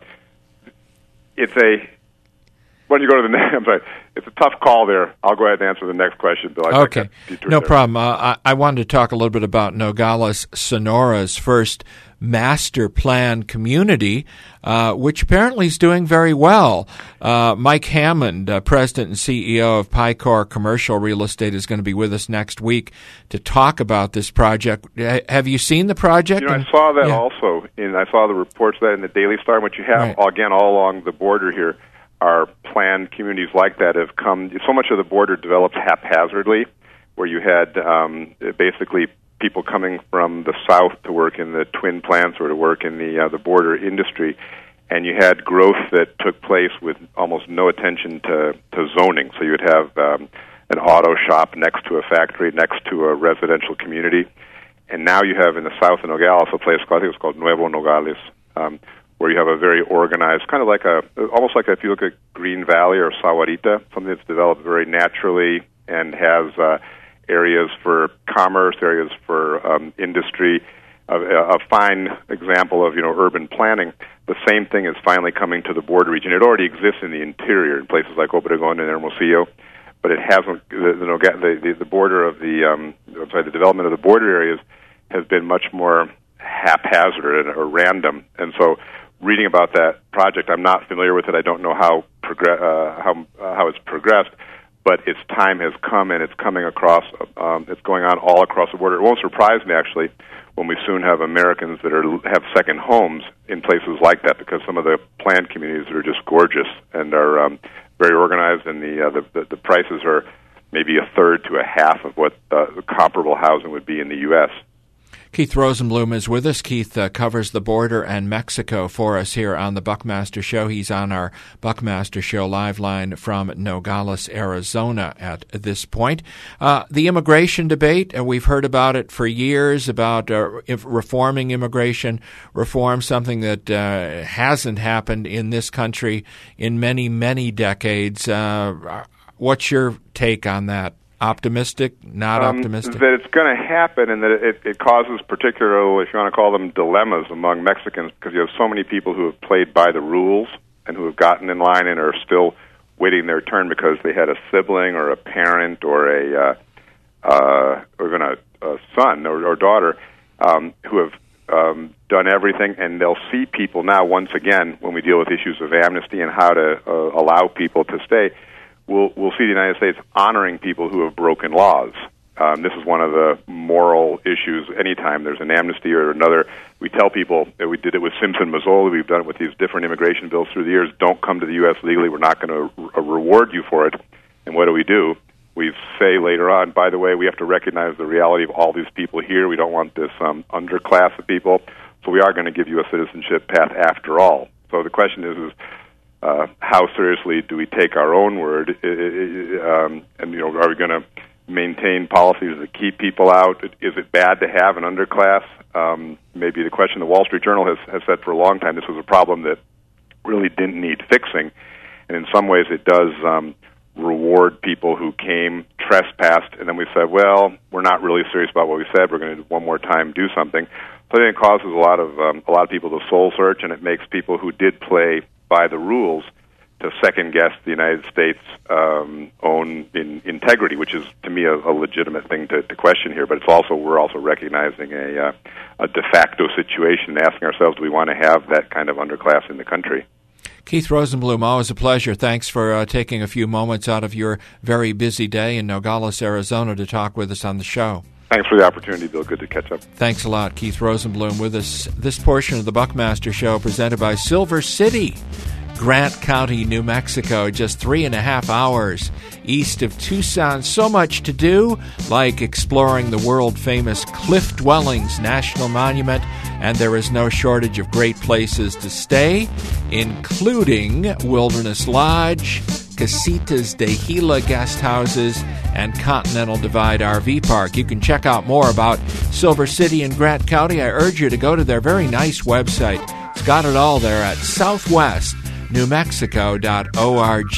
it's a Why don't you go to the next? I'm sorry. It's a tough call there. I'll go ahead and answer the next question, Bill. I okay. No there. problem. Uh, I, I wanted to talk a little bit about Nogales, Sonora's first master plan community, uh, which apparently is doing very well. Uh, Mike Hammond, uh, President and C E O of Picor Commercial Real Estate, is going to be with us next week to talk about this project. H- have you seen the project? You know, and, I saw that yeah. also. In, I saw the reports of that in the Daily Star. And what you have, right. again, all along the border here, are planned communities like that have come. So much of the border developed haphazardly, where you had um, basically people coming from the south to work in the twin plants or to work in the uh, the border industry, and you had growth that took place with almost no attention to, to zoning. So you would have um, an auto shop next to a factory, next to a residential community, and now you have in the south of Nogales a place called, I think it's called Nuevo Nogales, um, where you have a very organized, kind of like a, almost like if you look at Green Valley or Sahuarita, something that's developed very naturally and has uh, areas for commerce, areas for um, industry, a, a fine example of, you know, urban planning. The same thing is finally coming to the border region. It already exists in the interior in places like Obregón and Hermosillo, but it hasn't, the, the, the, the border of the, um, I'm sorry, the development of the border areas has been much more haphazard or random, and so reading about that project, I'm not familiar with it. I don't know how progress, uh, how uh, how it's progressed, but its time has come, and it's coming across. Um, it's going on all across the border. It won't surprise me actually when we soon have Americans that are have second homes in places like that, because some of the planned communities are just gorgeous and are um, very organized, and the, uh, the, the the prices are maybe a third to a half of what uh, comparable housing would be in the U S Keith Rosenblum is with us. Keith uh, covers the border and Mexico for us here on the Buckmaster Show. He's on our Buckmaster Show live line from Nogales, Arizona at this point. Uh, the immigration debate, uh, we've heard about it for years, about uh, if reforming immigration reform, something that uh, hasn't happened in this country in many, many decades. Uh, what's your take on that? Optimistic, not um, optimistic? That it's going to happen, and that it, it causes particular, if you want to call them, dilemmas among Mexicans, because you have so many people who have played by the rules and who have gotten in line and are still waiting their turn because they had a sibling or a parent or a uh, uh, or even a, a son or, or daughter um, who have um, done everything, and they'll see people now, once again, when we deal with issues of amnesty and how to uh, allow people to stay, We'll, we'll see the United States honoring people who have broken laws. Um, this is one of the moral issues. Anytime there's an amnesty or another, we tell people that we did it with Simpson-Mazzoli. We've done it with these different immigration bills through the years. Don't come to the U S legally. We're not going to re- reward you for it. And what do we do? We say later on, by the way, we have to recognize the reality of all these people here. We don't want this um, underclass of people. So we are going to give you a citizenship path after all. So the question is, is Uh, how seriously do we take our own word? Um, and, you know, are we going to maintain policies that keep people out? Is it bad to have an underclass? Um, maybe the question the Wall Street Journal has, has said for a long time, this was a problem that really didn't need fixing. And in some ways it does um, reward people who came, trespassed, and then we said, well, we're not really serious about what we said. We're going to one more time do something. So I think it causes a lot of um, a lot of people to soul search, and it makes people who did play by the rules to second guess the United States' um, own in, integrity, which is to me a, a legitimate thing to, to question here. But it's also we're also recognizing a, uh, a de facto situation, and asking ourselves, do we want to have that kind of underclass in the country? Keith Rosenblum, always a pleasure. Thanks for uh, taking a few moments out of your very busy day in Nogales, Arizona, to talk with us on the show. Thanks for the opportunity, Bill. Good to catch up. Thanks a lot. Keith Rosenblum with us. This portion of the Buckmaster Show presented by Silver City, Grant County, New Mexico, just three and a half hours east of Tucson. So much to do, like exploring the world-famous Cliff Dwellings National Monument, and there is no shortage of great places to stay, including Wilderness Lodge, Casitas de Gila guest houses, and Continental Divide R V Park. You can check out more about Silver City and Grant County. I urge you to go to their very nice website. It's got it all there at southwest new mexico dot org.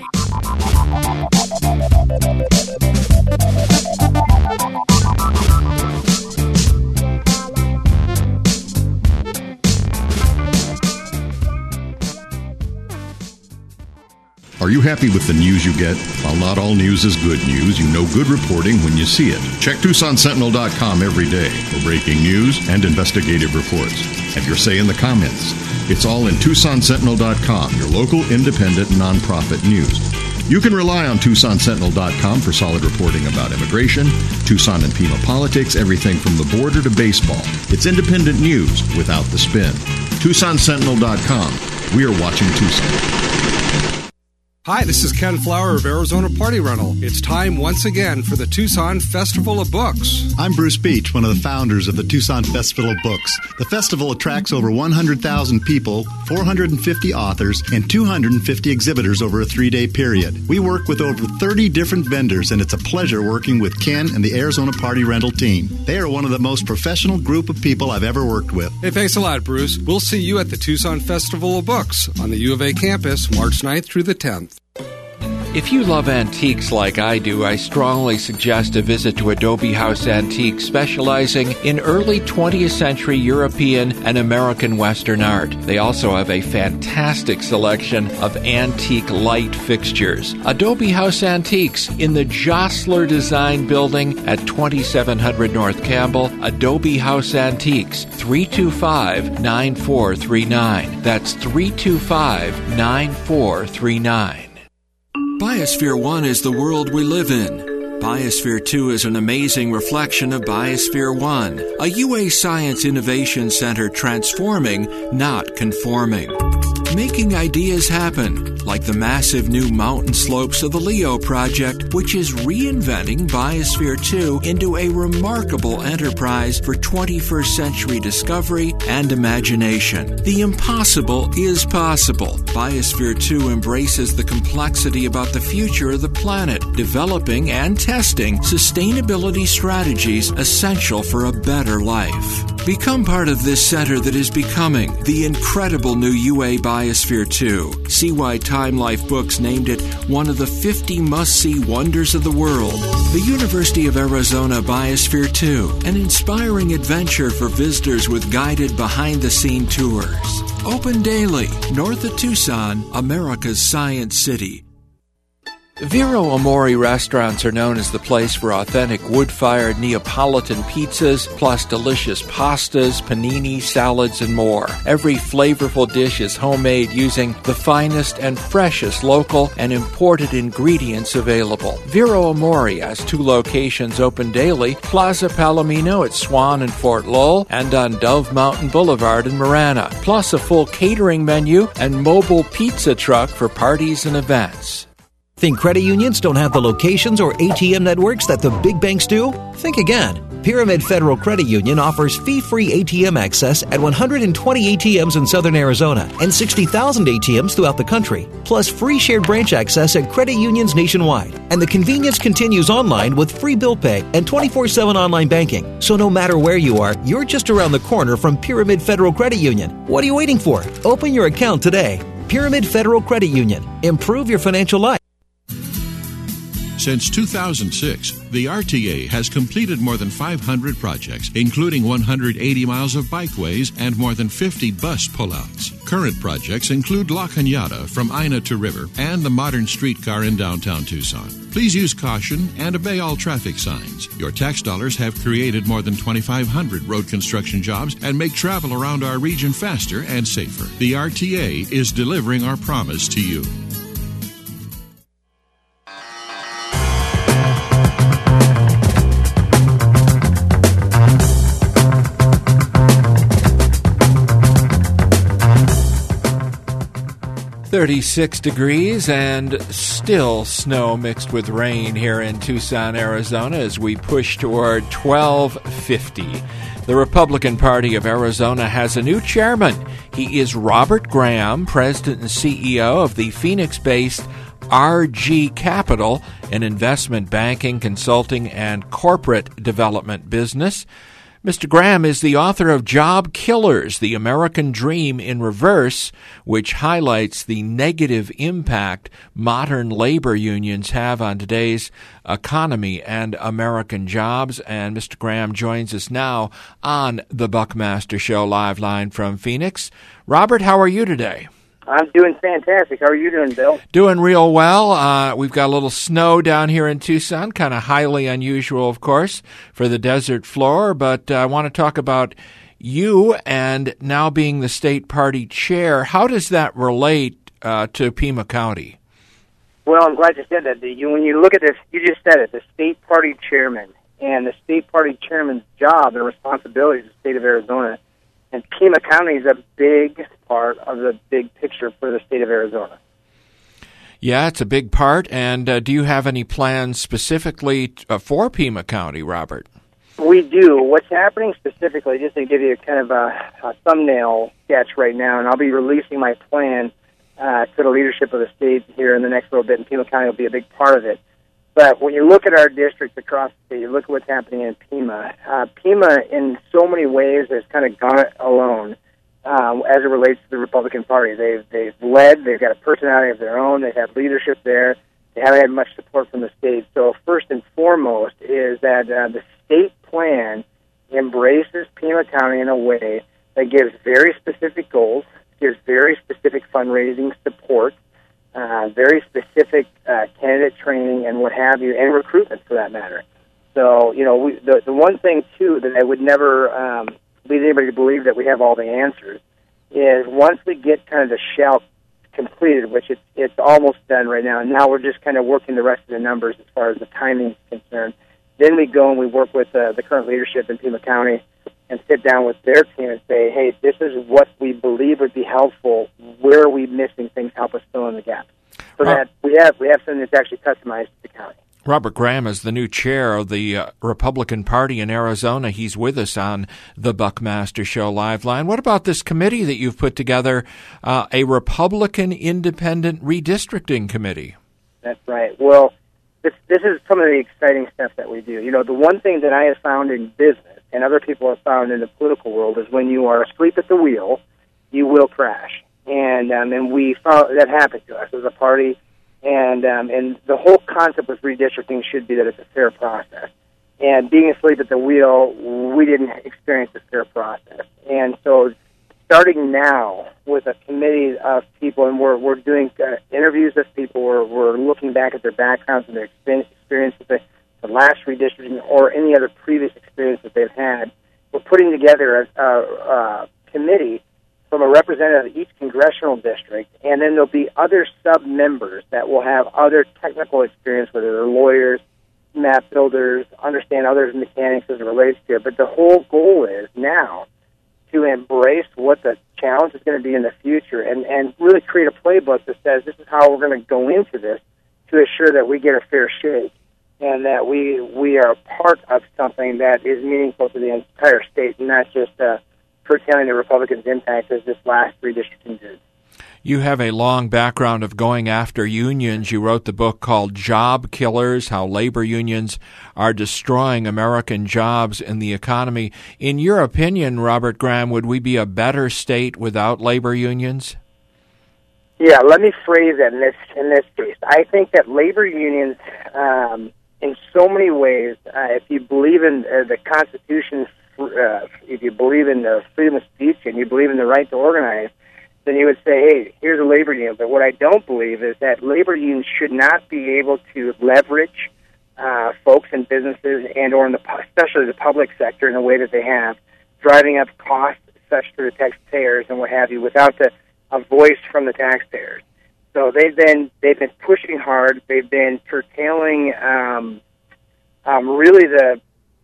Are you happy with the news you get? While not all news is good news, you know good reporting when you see it. Check Tucson Sentinel dot com every day for breaking news and investigative reports. Have your say in the comments. It's all in Tucson Sentinel dot com, your local independent nonprofit news. You can rely on Tucson Sentinel dot com for solid reporting about immigration, Tucson and Pima politics, everything from the border to baseball. It's independent news without the spin. Tucson Sentinel dot com. We are watching Tucson. Hi, this is Ken Flower of Arizona Party Rental. It's time once again for the Tucson Festival of Books. I'm Bruce Beach, one of the founders of the Tucson Festival of Books. The festival attracts over one hundred thousand people, four hundred fifty authors, and two hundred fifty exhibitors over a three-day period. We work with over thirty different vendors, and it's a pleasure working with Ken and the Arizona Party Rental team. They are one of the most professional group of people I've ever worked with. Hey, thanks a lot, Bruce. We'll see you at the Tucson Festival of Books on the U of A campus, March ninth through the tenth. If you love antiques like I do, I strongly suggest a visit to Adobe House Antiques, specializing in early twentieth century European and American Western art. They also have a fantastic selection of antique light fixtures. Adobe House Antiques in the Jostler Design Building at twenty-seven hundred North Campbell. Adobe House Antiques, three two five, nine four three nine. That's three two five, nine four three nine. Biosphere one is the world we live in. Biosphere two is an amazing reflection of Biosphere one, a U A Science Innovation Center transforming, not conforming. Making ideas happen, like the massive new mountain slopes of the LEO project, which is reinventing Biosphere two into a remarkable enterprise for twenty-first century discovery and imagination. The impossible is possible. Biosphere two embraces the complexity about the future of the planet, developing and testing sustainability strategies essential for a better life. Become part of this center that is becoming the incredible new U A Biosphere two. See why Time Life Books named it one of the fifty must-see wonders of the world. The University of Arizona Biosphere two, an inspiring adventure for visitors with guided behind-the-scene tours. Open daily, north of Tucson, America's Science City. Vero Amore restaurants are known as the place for authentic wood-fired Neapolitan pizzas, plus delicious pastas, panini, salads, and more. Every flavorful dish is homemade using the finest and freshest local and imported ingredients available. Vero Amore has two locations open daily, Plaza Palomino at Swan and Fort Lowell, and on Dove Mountain Boulevard in Marana, plus a full catering menu and mobile pizza truck for parties and events. Think credit unions don't have the locations or A T M networks that the big banks do? Think again. Pyramid Federal Credit Union offers fee-free A T M access at one hundred twenty A T Ms in southern Arizona and sixty thousand A T Ms throughout the country, plus free shared branch access at credit unions nationwide. And the convenience continues online with free bill pay and twenty-four seven online banking. So no matter where you are, you're just around the corner from Pyramid Federal Credit Union. What are you waiting for? Open your account today. Pyramid Federal Credit Union. Improve your financial life. Since two thousand six, the R T A has completed more than five hundred projects, including one hundred eighty miles of bikeways and more than fifty bus pullouts. Current projects include La Cañada from Ina to River and the modern streetcar in downtown Tucson. Please use caution and obey all traffic signs. Your tax dollars have created more than twenty-five hundred road construction jobs and make travel around our region faster and safer. The R T A is delivering our promise to you. thirty-six degrees and still snow mixed with rain here in Tucson, Arizona as we push toward twelve fifty. The Republican Party of Arizona has a new chairman. He is Robert Graham, president and C E O of the Phoenix-based R G Capital, an investment banking, consulting, and corporate development business. Mister Graham is the author of Job Killers, The American Dream in Reverse, which highlights the negative impact modern labor unions have on today's economy and American jobs. And Mister Graham joins us now on the Buckmaster Show live line from Phoenix. Robert, how are you today? I'm doing fantastic. How are you doing, Bill? Doing real well. Uh, we've got a little snow down here in Tucson, kind of highly unusual, of course, for the desert floor. But uh, I want to talk about you and now being the state party chair. How does that relate uh, to Pima County? Well, I'm glad you said that. You, when you look at this, you just said it, the state party chairman. And the state party chairman's job and responsibility is the state of Arizona. And Pima County is a big part of the big picture for the state of Arizona. Yeah, it's a big part. And uh, do you have any plans specifically t- uh, for Pima County, Robert? We do. What's happening specifically, just to give you kind of a, a thumbnail sketch right now, and I'll be releasing my plan uh, to the leadership of the state here in the next little bit, and Pima County will be a big part of it. But when you look at our districts across the state, you look at what's happening in Pima. Uh, Pima, in so many ways, has kind of gone it alone um, as it relates to the Republican Party. They've they've led. They've got a personality of their own. They've had leadership there. They haven't had much support from the state. So first and foremost is that uh, the state plan embraces Pima County in a way that gives very specific goals, gives very specific fundraising support, Uh, very specific uh, candidate training and what have you, and recruitment for that matter. So, you know, we, the the one thing, too, that I would never um, lead anybody to believe that we have all the answers is once we get kind of the shell completed, which it's, it's almost done right now, and now we're just kind of working the rest of the numbers as far as the timing is concerned, then we go and we work with uh, the current leadership in Pima County and sit down with their team and say, hey, this is what we believe would be helpful. Where are we missing things? Help us fill in the gaps. So Rob- that we have we have something that's actually customized to the county. Robert Graham is the new chair of the uh, Republican Party in Arizona. He's with us on the Buckmaster Show live line. What about this committee that you've put together, uh, a Republican Independent Redistricting Committee? That's right. Well, this this is some of the exciting stuff that we do. You know, the one thing that I have found in business and other people have found in the political world is when you are asleep at the wheel, you will crash. And um, and we found that happened to us as a party. And um, and the whole concept with redistricting should be that it's a fair process. And being asleep at the wheel, we didn't experience a fair process. And so starting now with a committee of people, and we're we're doing uh, interviews with people, we're, we're looking back at their backgrounds and their experience, experience with the, the last redistricting or any other previous experience that they've had. We're putting together a, a, a committee from a representative of each congressional district, and then there'll be other sub-members that will have other technical experience, whether they're lawyers, map builders, understand other mechanics as it relates to it. But the whole goal is now to embrace what the challenge is going to be in the future and, and really create a playbook that says this is how we're going to go into this to assure that we get a fair shake and that we we are part of something that is meaningful to the entire state and not just uh, curtailing the Republicans' impact as this last redistricting did. You have a long background of going after unions. You wrote the book called Job Killers, How Labor Unions Are Destroying American Jobs and the Economy. In your opinion, Robert Graham, would we be a better state without labor unions? Yeah, let me phrase it in this in this case. I think that labor unions, um, in so many ways, uh, if you believe in uh, the Constitution, uh, if you believe in the freedom of speech and you believe in the right to organize, then you would say, hey, here's a labor union. But what I don't believe is that labor unions should not be able to leverage uh, folks and businesses and or in the especially the public sector in the way that they have, driving up costs such to the taxpayers and what have you without the a voice from the taxpayers. So they've been they've been pushing hard. They've been curtailing um, um, really the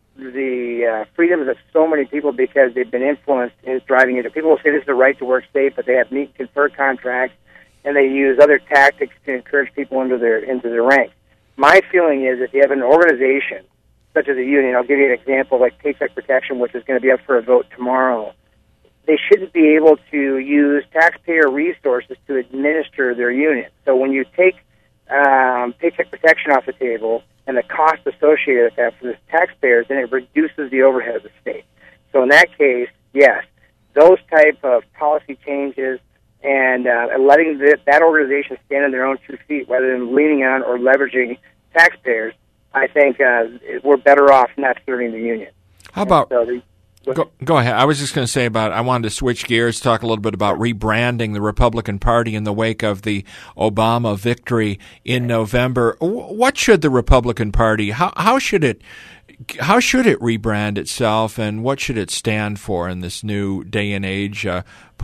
the uh, freedoms of so many people because they've been influenced in driving it. People will say this is the right to work state, but they have meet and confer contracts, and they use other tactics to encourage people into their into their ranks. My feeling is if you have an organization such as a union, I'll give you an example like Paycheck Protection, which is going to be up for a vote tomorrow. They shouldn't be able to use taxpayer resources to administer their union. So when you take um, Paycheck Protection off the table and the cost associated with that for the taxpayers, then it reduces the overhead of the state. So in that case, yes, those type of policy changes and uh, letting the, that organization stand on their own two feet rather than leaning on or leveraging taxpayers, I think uh, we're better off not serving the union. How about... So the, Go, go ahead. I was just going to say about, I wanted to switch gears, talk a little bit about rebranding the Republican Party in the wake of the Obama victory in November. What should the Republican Party, how, how should it, how should it rebrand itself, and what should it stand for in this new day and age uh,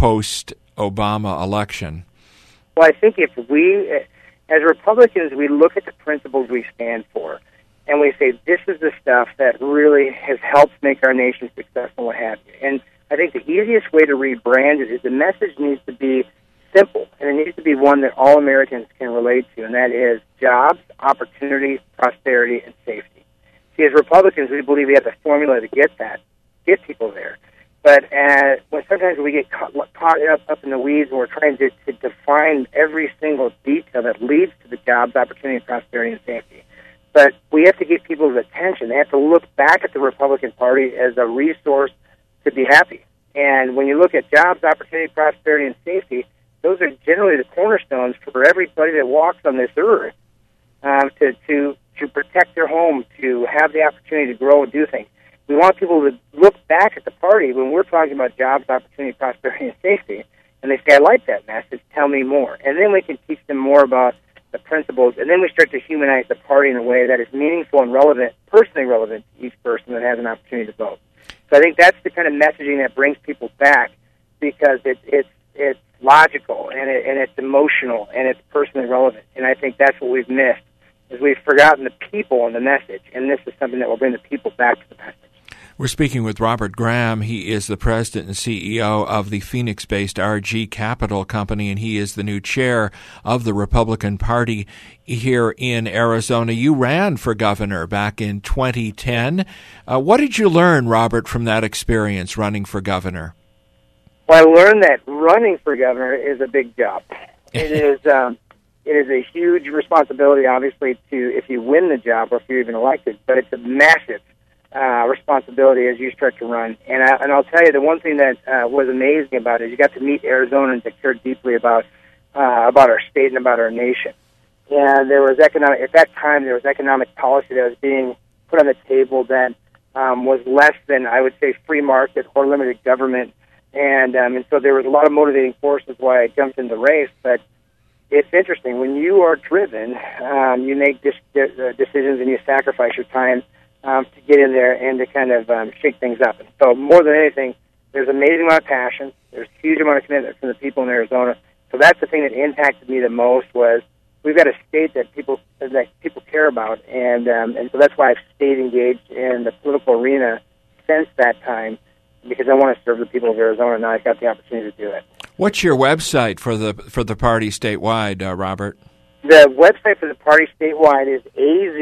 post-Obama election? Well, I think if we, as Republicans, we look at the principles we stand for, and we say, this is the stuff that really has helped make our nation successful, what have you. And I think the easiest way to rebrand it is the message needs to be simple, and it needs to be one that all Americans can relate to, and that is jobs, opportunity, prosperity, and safety. See, as Republicans, we believe we have the formula to get that, get people there. But uh, when sometimes we get caught, caught up, up in the weeds and we're trying to, to define every single detail that leads to the jobs, opportunity, prosperity, and safety. But we have to get people's attention. They have to look back at the Republican Party as a resource to be happy. And when you look at jobs, opportunity, prosperity, and safety, those are generally the cornerstones for everybody that walks on this earth um, to, to, to protect their home, to have the opportunity to grow and do things. We want people to look back at the party when we're talking about jobs, opportunity, prosperity, and safety, and they say, I like that message, tell me more. And then we can teach them more about the principles, and then we start to humanize the party in a way that is meaningful and relevant, personally relevant to each person that has an opportunity to vote. So I think that's the kind of messaging that brings people back because it, it's it's logical and it, and it's emotional and it's personally relevant. And I think that's what we've missed is we've forgotten the people and the message, and this is something that will bring the people back to the message. We're speaking with Robert Graham. He is the president and C E O of the Phoenix-based R G Capital Company, and he is the new chair of the Republican Party here in Arizona. You ran for governor back in twenty ten. Uh, what did you learn, Robert, from that experience running for governor? Well, I learned that running for governor is a big job. It is um, it is a huge responsibility, obviously, to if you win the job or if you're even elected, but it's a massive Uh, responsibility as you start to run. And, I, and I'll tell you, the one thing that uh, was amazing about it is you got to meet Arizonans that cared deeply about uh, about our state and about our nation. And there was economic, at that time, there was economic policy that was being put on the table that um, was less than, I would say, free market or limited government. And, um, and so there was a lot of motivating forces why I jumped in the race. But it's interesting. When you are driven, um, you make dis- de- decisions and you sacrifice your time Um, to get in there and to kind of um, shake things up. And so more than anything, there's an amazing amount of passion. There's a huge amount of commitment from the people in Arizona. So that's the thing that impacted me the most was we've got a state that people that people care about, and um, and so that's why I've stayed engaged in the political arena since that time because I want to serve the people of Arizona. Now I've got the opportunity to do it. What's your website for the for the party statewide, uh, Robert? The website for the party statewide is A Z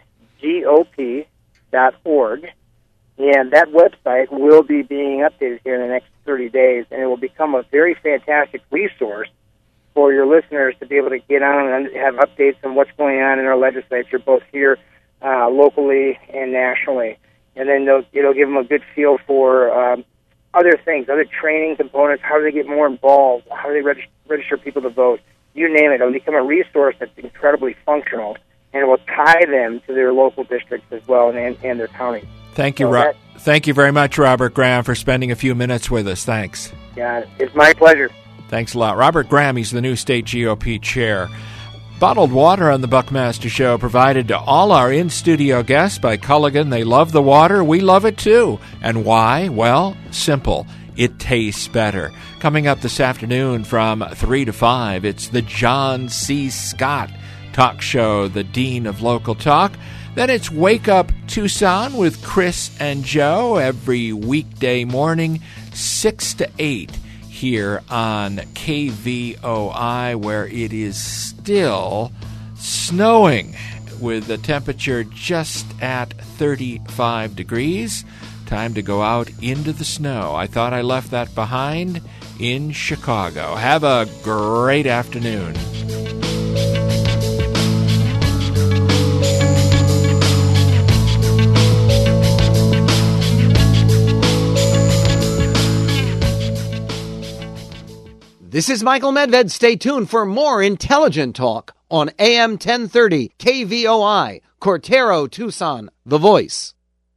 G O P dot org, and that website will be being updated here in the next thirty days, and it will become a very fantastic resource for your listeners to be able to get on and have updates on what's going on in our legislature, both here uh, locally and nationally. And then it'll give them a good feel for um, other things, other training components, how do they get more involved, how do they reg- register people to vote, you name it. It'll become a resource that's incredibly functional, and it will tie them to their local districts as well and, and their counties. Thank you, so Ro- that, Thank you very much, Robert Graham, for spending a few minutes with us. Thanks. Yeah, it's my pleasure. Thanks a lot. Robert Graham, he's the new state G O P chair. Bottled water on the Buckmaster Show provided to all our in-studio guests by Culligan. They love the water. We love it, too. And why? Well, simple. It tastes better. Coming up this afternoon from three to five, it's the John C. Scott talk show, the Dean of Local Talk. Then it's Wake Up Tucson with Chris and Joe every weekday morning, six to eight, here on K V O I, where it is still snowing with the temperature just at thirty-five degrees. Time to go out into the snow. I thought I left that behind in Chicago. Have a great afternoon. This is Michael Medved. Stay tuned for more intelligent talk on A M ten thirty K V O I, Cortero, Tucson, The Voice.